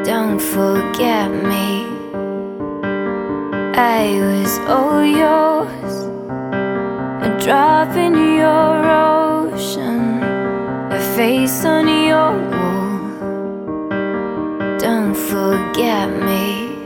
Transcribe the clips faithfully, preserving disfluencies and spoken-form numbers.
Don't forget me. I was all yours, a drop in your ocean, a face on your wall. Don't forget me.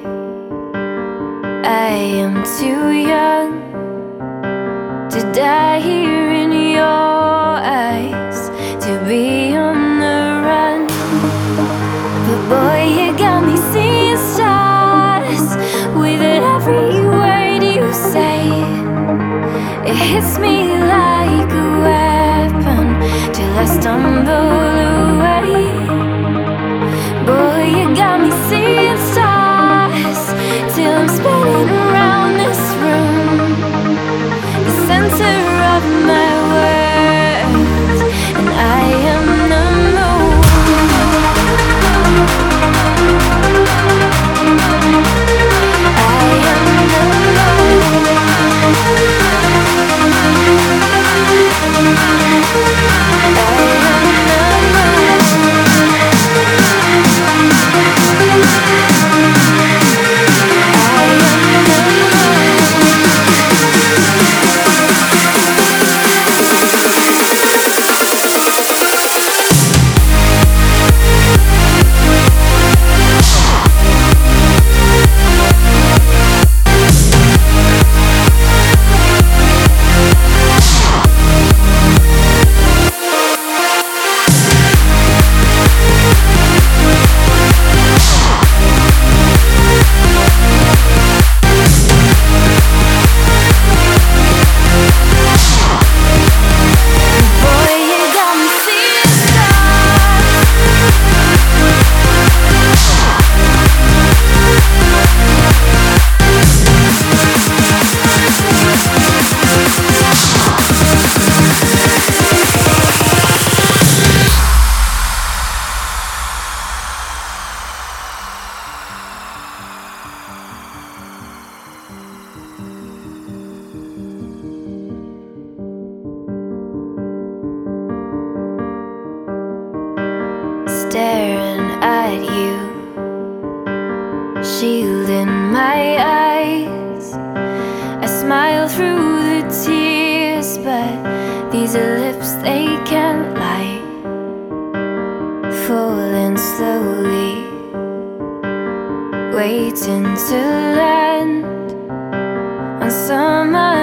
I am too young to die here in your eyes, to be on the run. But boy, you got me seeing stars with every word you say. It hits me like a weapon till I stumble away. Boy, you got me seeing stars till I'm spinning around this room, the center of my world, and I am the moon. I am the moon. Staring at you, shielding my eyes. I smile through the tears, but these are lips, they can't lie. Falling slowly, waiting to land on some